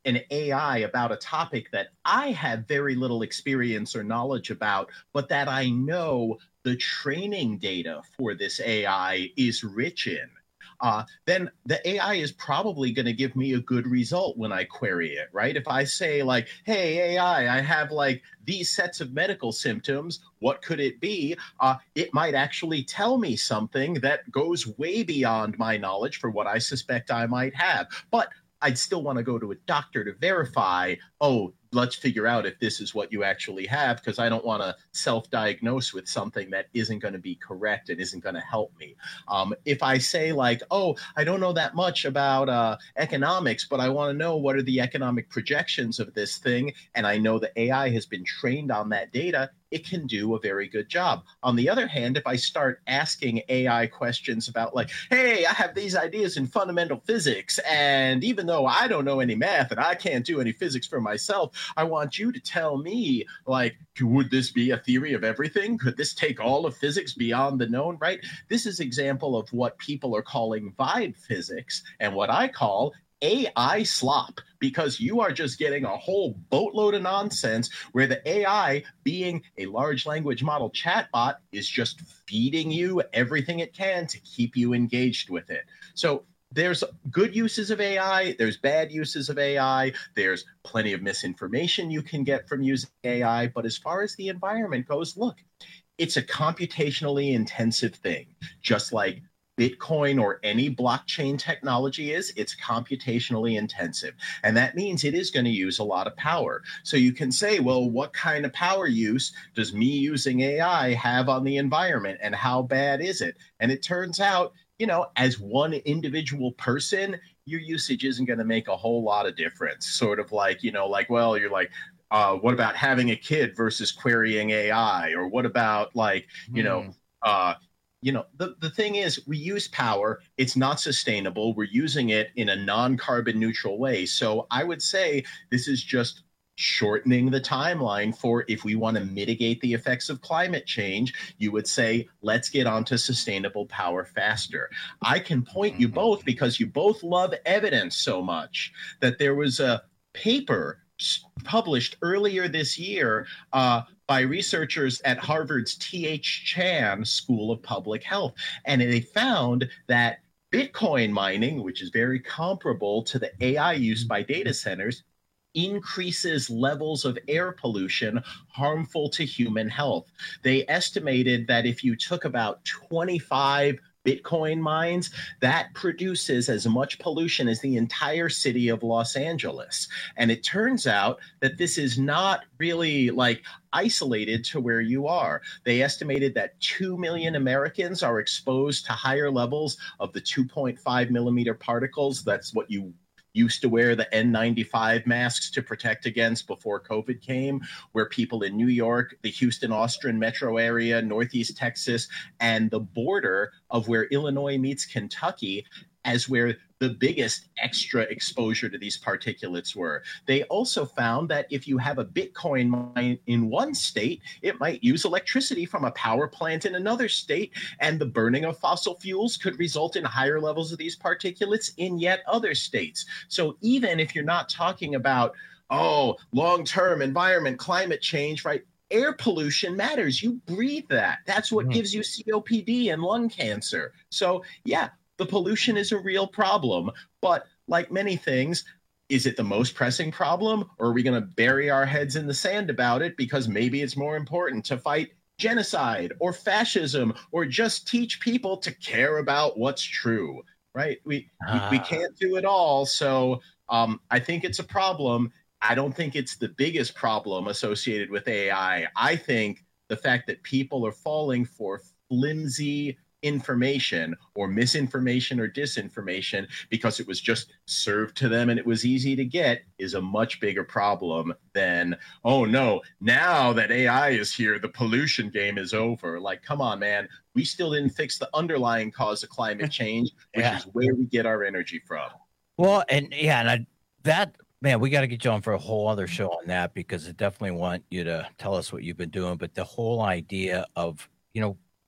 an A I about a topic that I have very little experience or knowledge about, but that I know the training data for this A I is rich in, uh, then the A I is probably going to give me a good result when I query it, right? If I say like, hey, A I, I have like these sets of medical symptoms, what could it be? Uh, it might actually tell me something that goes way beyond my knowledge for what I suspect I might have. But I'd still want to go to a doctor to verify, oh, let's figure out if this is what you actually have, because I don't want to self-diagnose with something that isn't going to be correct and isn't going to help me. Um, if I say like, oh, I don't know that much about uh, economics, but I want to know what are the economic projections of this thing, and I know the A I has been trained on that data, it can do a very good job. On the other hand, if I start asking A I questions about like, hey, I have these ideas in fundamental physics, and even though I don't know any math and I can't do any physics for myself, I want you to tell me, like, would this be a theory of everything? Could this take all of physics beyond the known, right? This is an example of what people are calling vibe physics and what I call A I slop, because you are just getting a whole boatload of nonsense where the A I, being a large language model chatbot, is just feeding you everything it can to keep you engaged with it. So there's good uses of A I, there's bad uses of A I, there's plenty of misinformation you can get from using A I, but as far as the environment goes, look, it's a computationally intensive thing, just like Bitcoin or any blockchain technology is. It's computationally intensive. And that means it is going to use a lot of power. So you can say, well, what kind of power use does me using A I have on the environment, and how bad is it? And it turns out, you know, as one individual person, your usage isn't going to make a whole lot of difference. Sort of like, you know, like, well, you're like, uh, what about having a kid versus querying A I? Or what about like, you know, uh, you know, the, the thing is, we use power. It's not sustainable. We're using it in a non-carbon neutral way. So I would say this is just shortening the timeline for, if we want to mitigate the effects of climate change, you would say, let's get onto sustainable power faster. I can point you both, because you both love evidence so much, that there was a paper published earlier this year uh, by researchers at Harvard's T H Chan School of Public Health. And they found that Bitcoin mining, which is very comparable to the A I used by data centers, increases levels of air pollution harmful to human health. They estimated that if you took about twenty-five Bitcoin mines, that produces as much pollution as the entire city of Los Angeles. And it turns out that this is not really like isolated to where you are. They estimated that two million Americans are exposed to higher levels of the two point five millimeter particles. That's what you used to wear the N ninety-five masks to protect against before COVID came, where people in New York, the Houston, Austin metro area, Northeast Texas, and the border of where Illinois meets Kentucky as where the biggest extra exposure to these particulates were. They also found that if you have a Bitcoin mine in one state, it might use electricity from a power plant in another state, and the burning of fossil fuels could result in higher levels of these particulates in yet other states. So even if you're not talking about, oh, long-term environment, climate change, right? Air pollution matters. You breathe that. That's what mm-hmm. gives you C O P D and lung cancer. So yeah, the pollution is a real problem, but like many things, is it the most pressing problem, or are we going to bury our heads in the sand about it because maybe it's more important to fight genocide or fascism, or just teach people to care about what's true, right? We ah. we, we can't do it all. So um, I think it's a problem. I don't think it's the biggest problem associated with A I. I think the fact that people are falling for flimsy information or misinformation or disinformation because it was just served to them and it was easy to get is a much bigger problem than, oh no, now that A I is here, the pollution game is over. Like, come on, man. We still didn't fix the underlying cause of climate change, which yeah. is where we get our energy from. Well, and yeah, and I, that, man, we got to get you on for a whole other show on that, because I definitely want you to tell us what you've been doing. But the whole idea of, you know,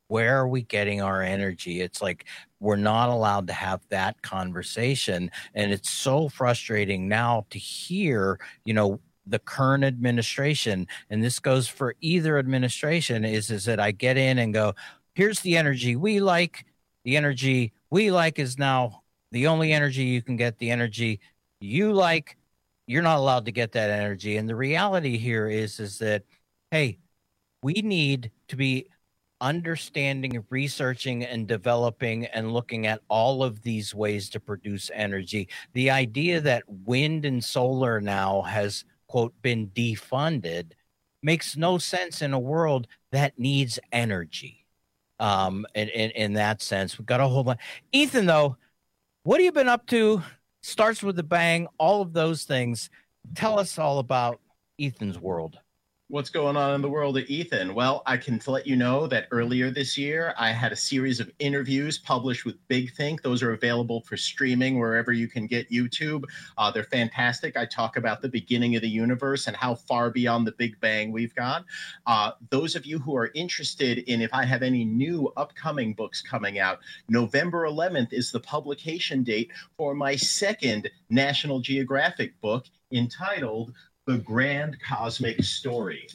Where are we getting our energy? It's like we're not allowed to have that conversation. And it's so frustrating now to hear, you know, the current administration, and this goes for either administration, is, is that I get in and go, here's the energy we like. The energy we like is now the only energy you can get. The energy you like, you're not allowed to get that energy. And the reality here is, is that, hey, we need to be understanding, researching, and developing and looking at all of these ways to produce energy. The idea that wind and solar now has, quote, been defunded makes no sense in a world that needs energy. Um, in, in, in that sense, we've got a whole lot. Ethan, though, what have you been up to? Starts with a bang, all of those things. Tell us all about Ethan's world. What's going on in the world of Ethan? Well, I can let you know that earlier this year, I had a series of interviews published with Big Think. Those are available for streaming wherever you can get YouTube. Uh, they're fantastic. I talk about the beginning of the universe and how far beyond the Big Bang we've gone. Uh, those of you who are interested in if I have any new upcoming books coming out, November eleventh is the publication date for my second National Geographic book entitled The Grand Cosmic Story.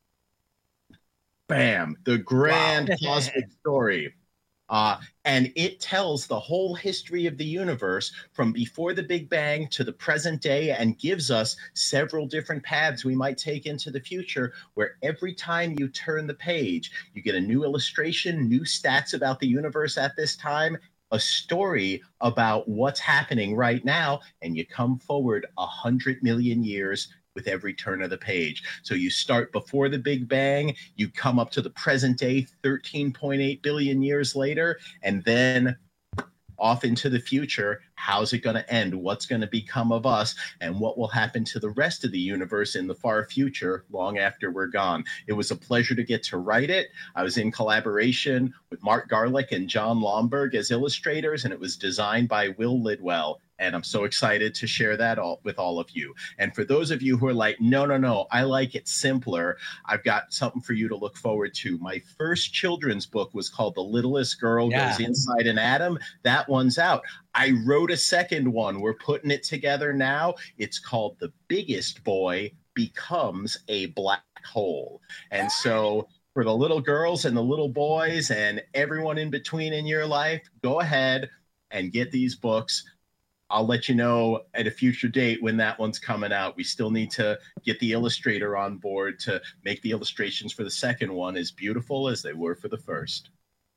Bam. The Grand wow. Cosmic Story. Uh, and it tells the whole history of the universe from before the Big Bang to the present day and gives us several different paths we might take into the future, where every time you turn the page, you get a new illustration, new stats about the universe at this time, a story about what's happening right now, and you come forward a hundred million years with every turn of the page. So you start before the Big Bang, you come up to the present day thirteen point eight billion years later, and then off into the future. How's it going to end? What's going to become of us? And what will happen to the rest of the universe in the far future, long after we're gone? It was a pleasure to get to write it. I was in collaboration with Mark Garlick and John Lomberg as illustrators, and it was designed by Will Lidwell. And I'm so excited to share that all with all of you. And for those of you who are like, no, no, no, I like it simpler, I've got something for you to look forward to. My first children's book was called The Littlest Girl yeah. Goes Inside an Atom. That one's out. I wrote a second one. We're putting it together now. It's called The Biggest Boy Becomes a Black Hole. And so for the little girls and the little boys and everyone in between in your life, go ahead and get these books. I'll let you know at a future date when that one's coming out. We still need to get the illustrator on board to make the illustrations for the second one as beautiful as they were for the first.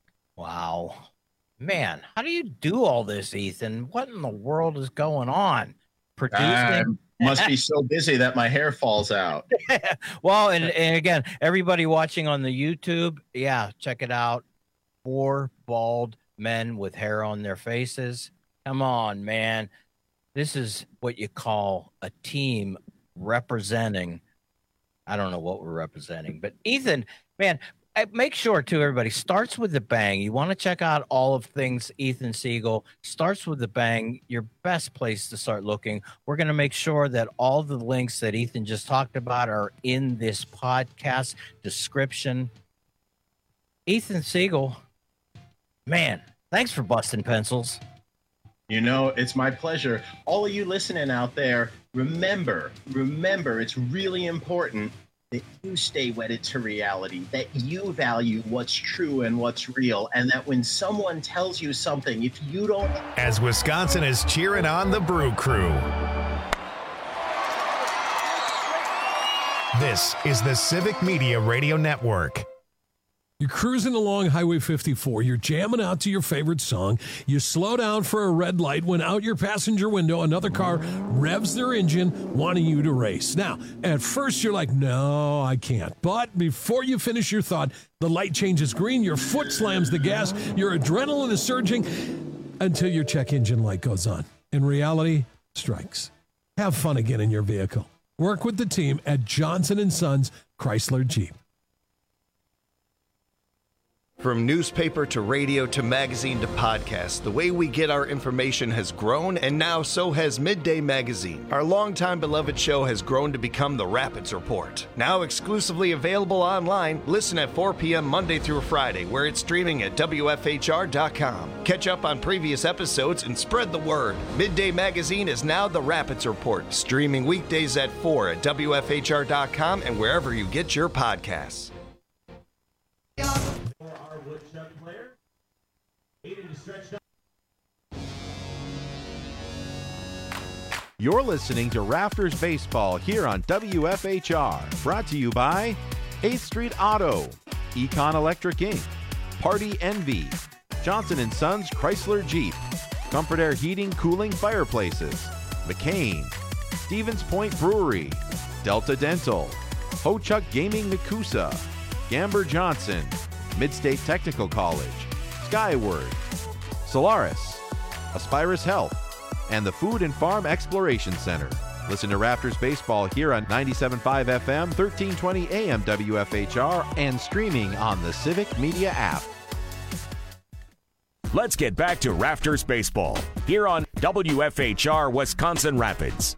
Wow. Man, how do you do all this, Ethan? What in the world is going on? Producing? Uh, must be so busy that my hair falls out. Well, and, and again, everybody watching on the YouTube, yeah, check it out. Four bald men with hair on their faces. Come on, man. This is what you call a team representing. I don't know what we're representing, but Ethan, man, make sure to everybody starts with the bang. You want to check out all of things Ethan Siegel. Starts with the bang. Your best place to start looking. We're going to make sure that all the links that Ethan just talked about are in this podcast description. Ethan Siegel, man, thanks for busting pencils. You know, it's my pleasure. All of you listening out there, remember, remember, it's really important that you stay wedded to reality, that you value what's true and what's real, and that when someone tells you something, if you don't... As Wisconsin is cheering on the Brew Crew. This is the Civic Media Radio Network. You're cruising along Highway fifty-four. You're jamming out to your favorite song. You slow down for a red light when out your passenger window, another car revs their engine, wanting you to race. Now, at first you're like, no, I can't. But before you finish your thought, the light changes green, your foot slams the gas, your adrenaline is surging until your check engine light goes on. And reality strikes. Have fun again in your vehicle. Work with the team at Johnson and Sons Chrysler Jeep. From newspaper to radio to magazine to podcast, the way we get our information has grown, and now so has Midday Magazine. Our longtime beloved show has grown to become the Rapids Report. Now exclusively available online, listen at four p.m. Monday through Friday, where it's streaming at W F H R dot com. Catch up on previous episodes and spread the word. Midday Magazine is now the Rapids Report, streaming weekdays at four at W F H R dot com and wherever you get your podcasts. You're listening to Rafters Baseball here on W F H R, brought to you by eighth Street Auto, Econ Electric Incorporated, Party Envy, Johnson and Sons Chrysler Jeep, Comfort Air Heating, Cooling, Fireplaces, McCain, Stevens Point Brewery, Delta Dental, Ho-Chuck Gaming Nakusa, Gamber Johnson, Midstate Technical College, Skyward, Solaris, Aspirus Health, and the Food and Farm Exploration Center. Listen to Rafters Baseball here on ninety-seven point five F M, thirteen twenty A M W F H R, and streaming on the Civic Media app. Let's get back to Rafters Baseball here on W F H R Wisconsin Rapids.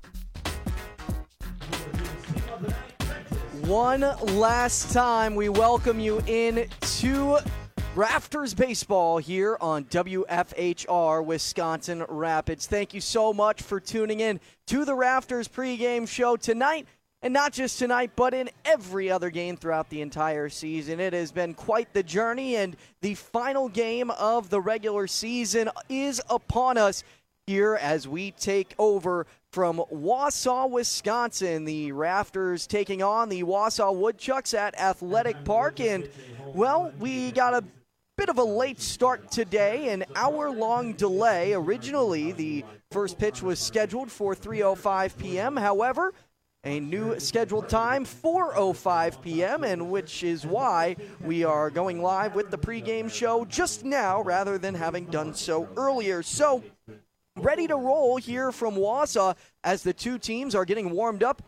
One last time, we welcome you in to Rafters Baseball here on W F H R Wisconsin Rapids. Thank you so much for tuning in to the Rafters pregame show tonight, and not just tonight, but in every other game throughout the entire season. It has been quite the journey, and the final game of the regular season is upon us here as we take over from Wausau, Wisconsin. The Rafters taking on the Wausau Woodchucks at Athletic Park, and, well, we got a bit of a late start today, an hour-long delay. Originally, the first pitch was scheduled for three oh five p.m. However, a new scheduled time, four oh five p.m., and which is why we are going live with the pregame show just now rather than having done so earlier. So, ready to roll here from Wausau as the two teams are getting warmed up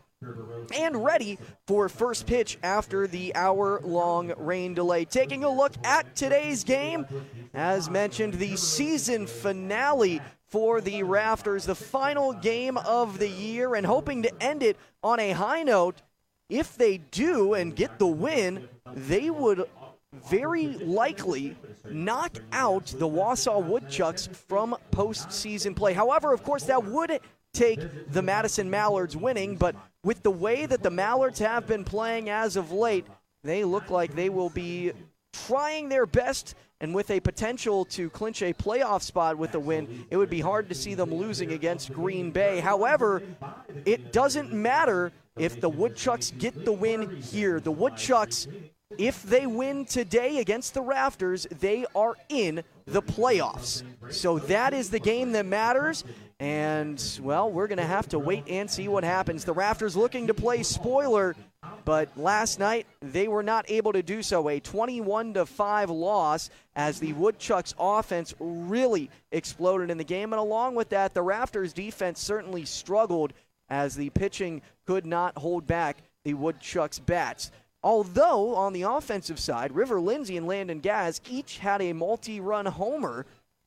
and ready for first pitch after the hour-long rain delay. Taking a look at today's game, as mentioned, the season finale for the Rafters, the final game of the year, and hoping to end it on a high note. If they do and get the win, they would very likely knock out the Wausau Woodchucks from postseason play. However, of course, that would take the Madison Mallards winning, but with the way that the Mallards have been playing as of late, they look like they will be trying their best, and with a potential to clinch a playoff spot with a win, it would be hard to see them losing against Green Bay. However, it doesn't matter if the Woodchucks get the win here. The Woodchucks, if they win today against the Rafters, they are in the playoffs. So that is the game that matters. And, well, we're going to have to wait and see what happens. The Rafters looking to play spoiler, but last night they were not able to do so. A twenty-one to five loss as the Woodchucks offense really exploded in the game. And along with that, the Rafters defense certainly struggled as the pitching could not hold back the Woodchucks bats. Although, on the offensive side, River Lindsay and Landon Gaz each had a multi-run homer.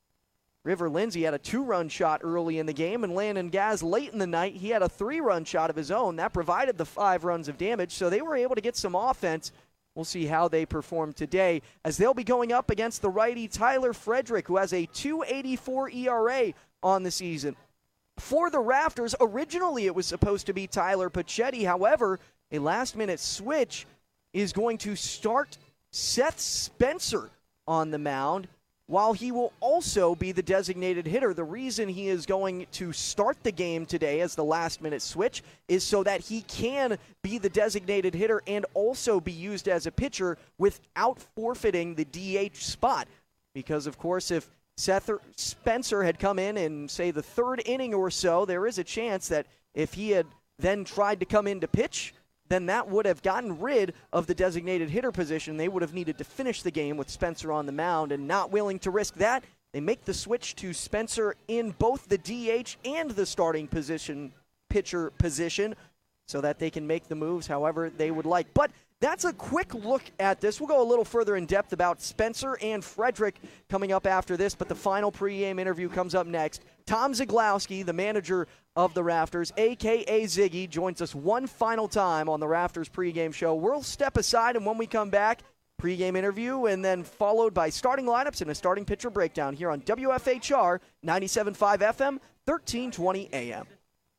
River Lindsay had a two-run shot early in the game, and Landon Gaz late in the night, he had a three-run shot of his own. That provided the five runs of damage, so they were able to get some offense. We'll see how they perform today, as they'll be going up against the righty Tyler Frederick, who has a two eighty-four E R A on the season. For the Rafters, originally it was supposed to be Tyler Pachetti. However, a last-minute switch is going to start Seth Spencer on the mound, while he will also be the designated hitter. The reason he is going to start the game today as the last-minute switch is so that he can be the designated hitter and also be used as a pitcher without forfeiting the D H spot. Because, of course, if Seth Spencer had come in in, say, the third inning or so, there is a chance that if he had then tried to come in to pitch, then that would have gotten rid of the designated hitter position. They would have needed to finish the game with Spencer on the mound, and not willing to risk that, they make the switch to Spencer in both the D H and the starting position, pitcher position, so that they can make the moves however they would like. But that's a quick look at this. We'll go a little further in depth about Spencer and Frederick coming up after this, but the final pregame interview comes up next. Tom Zagłowski, the manager of the Rafters, a k a. Ziggy, joins us one final time on the Rafters pregame show. We'll step aside, and when we come back, pregame interview, and then followed by starting lineups and a starting pitcher breakdown here on W F H R ninety-seven point five F M, thirteen twenty A M.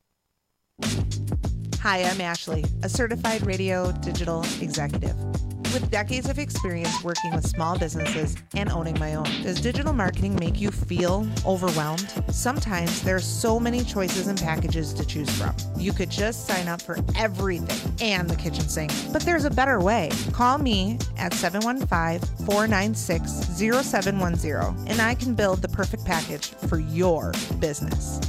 Hi, I'm Ashley, a certified radio digital executive. With decades of experience working with small businesses and owning my own, does digital marketing make you feel overwhelmed? Sometimes there are so many choices and packages to choose from. You could just sign up for everything and the kitchen sink. But there's a better way. Call me at seven one five, four nine six, zero seven one zero and I can build the perfect package for your business.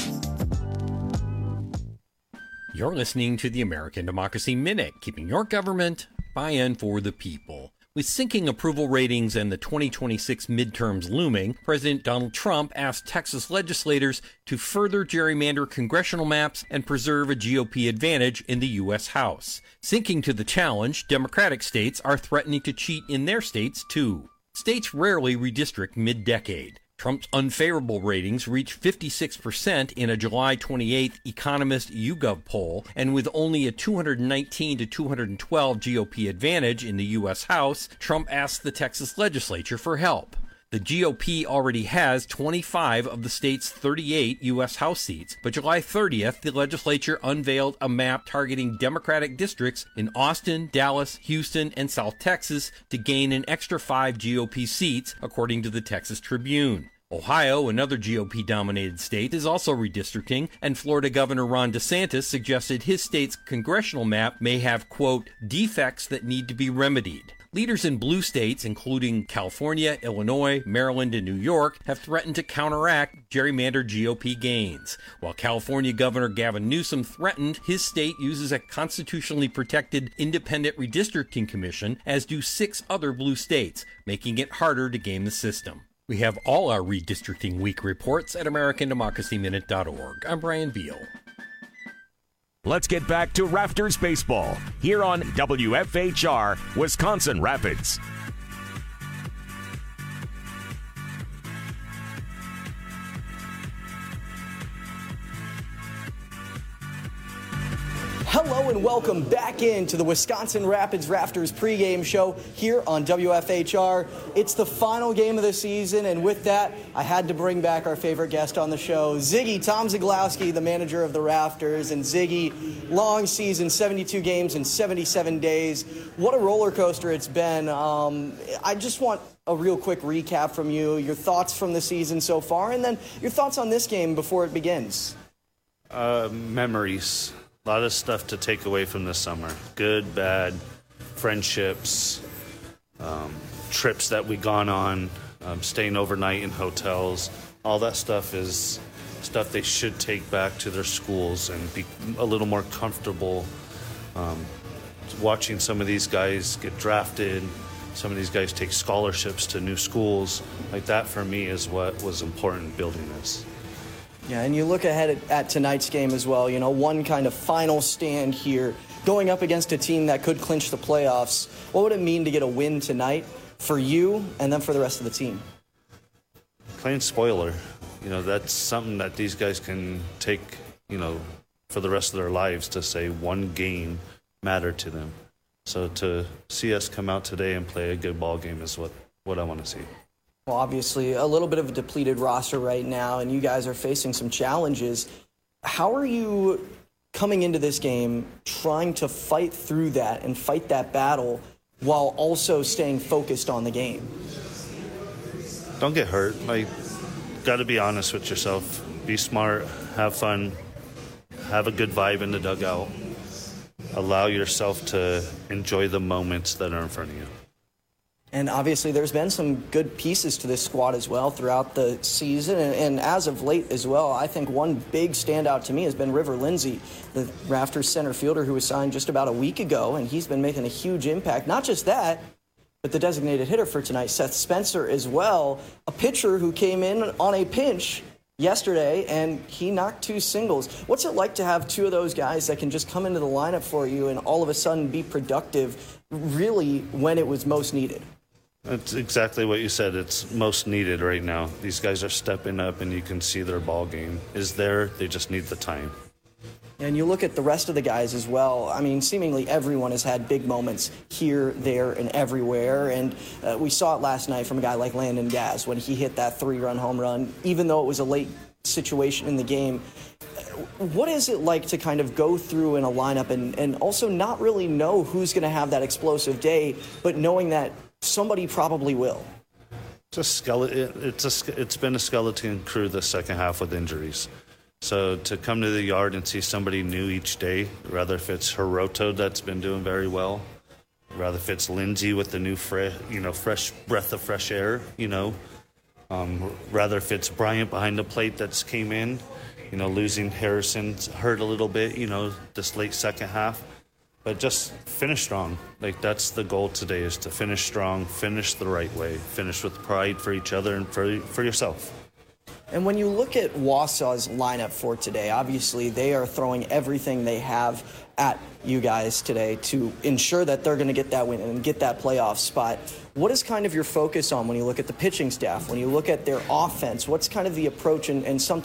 You're listening to the American Democracy Minute, keeping your government by and for the people. With sinking approval ratings and the twenty twenty-six midterms looming, President Donald Trump asked Texas legislators to further gerrymander congressional maps and preserve a G O P advantage in the U S House. Sinking to the challenge, Democratic states are threatening to cheat in their states, too. States rarely redistrict mid-decade. Trump's unfavorable ratings reached fifty-six percent in a July twenty-eighth Economist YouGov poll, and with only a two hundred nineteen to two hundred twelve G O P advantage in the U S House, Trump asked the Texas legislature for help. The G O P already has twenty-five of the state's thirty-eight U S House seats, but July thirtieth, the legislature unveiled a map targeting Democratic districts in Austin, Dallas, Houston, and South Texas to gain an extra five G O P seats, according to the Texas Tribune. Ohio, another G O P-dominated state, is also redistricting, and Florida Governor Ron DeSantis suggested his state's congressional map may have, quote, defects that need to be remedied. Leaders in blue states, including California, Illinois, Maryland, and New York, have threatened to counteract gerrymandered G O P gains. While California Governor Gavin Newsom threatened his state uses a constitutionally protected independent redistricting commission, as do six other blue states, making it harder to game the system. We have all our Redistricting Week reports at American Democracy Minute dot org. I'm Brian Beal. Let's get back to Rafters Baseball here on W F H R Wisconsin Rapids. Hello and welcome back into the Wisconsin Rapids Rafters pregame show here on W F H R. It's the final game of the season, and with that, I had to bring back our favorite guest on the show, Ziggy, Tom Zagłowski, the manager of the Rafters. And Ziggy, long season, seventy-two games in seventy-seven days. What a roller coaster it's been. Um, I just want a real quick recap from you, your thoughts from the season so far, and then your thoughts on this game before it begins. Uh, memories. A lot of stuff to take away from this summer. Good, bad, friendships, um, trips that we gone on, um, staying overnight in hotels. All that stuff is stuff they should take back to their schools and be a little more comfortable. Um, watching some of these guys get drafted, some of these guys take scholarships to new schools. Like that for me is what was important building this. Yeah, and you look ahead at, at tonight's game as well, you know, one kind of final stand here, going up against a team that could clinch the playoffs. What would it mean to get a win tonight for you and then for the rest of the team? Playing spoiler, you know, that's something that these guys can take, you know, for the rest of their lives, to say one game mattered to them. So to see us come out today and play a good ball game is what, what I want to see. Well, obviously, a little bit of a depleted roster right now, and you guys are facing some challenges. How are you coming into this game trying to fight through that and fight that battle while also staying focused on the game? Don't get hurt. Like, got to be honest with yourself. Be smart, have fun, have a good vibe in the dugout. Allow yourself to enjoy the moments that are in front of you. And obviously there's been some good pieces to this squad as well throughout the season, and, and as of late as well. I think one big standout to me has been River Lindsay, the Rafters center fielder who was signed just about a week ago, and he's been making a huge impact. Not just that, but the designated hitter for tonight, Seth Spencer, as well, a pitcher who came in on a pinch yesterday, and he knocked two singles. What's it like to have two of those guys that can just come into the lineup for you and all of a sudden be productive really when it was most needed? That's exactly what you said. It's most needed right now. These guys are stepping up, and you can see their ball game is there. They just need the time. And you look at the rest of the guys as well. I mean, seemingly everyone has had big moments here, there, and everywhere. And uh, we saw it last night from a guy like Landon Gaz when he hit that three-run home run, even though it was a late situation in the game. What is it like to kind of go through in a lineup and, and also not really know who's going to have that explosive day, but knowing that somebody probably will? It's a skeleton. It's a. It's been a skeleton crew the second half with injuries. So to come to the yard and see somebody new each day, rather if it's Hiroto that's been doing very well, rather if it's Lindsay with the new fresh, you know, fresh breath of fresh air, you know, um, rather if it's Bryant behind the plate that's came in, you know, losing Harrison's hurt a little bit, you know, this late second half. But just finish strong. Like, that's the goal today, is to finish strong, finish the right way, finish with pride for each other and for for yourself. And when you look at Wausau's lineup for today, obviously they are throwing everything they have at you guys today to ensure that they're going to get that win and get that playoff spot. What is kind of your focus on when you look at the pitching staff, when you look at their offense? What's kind of the approach and, and something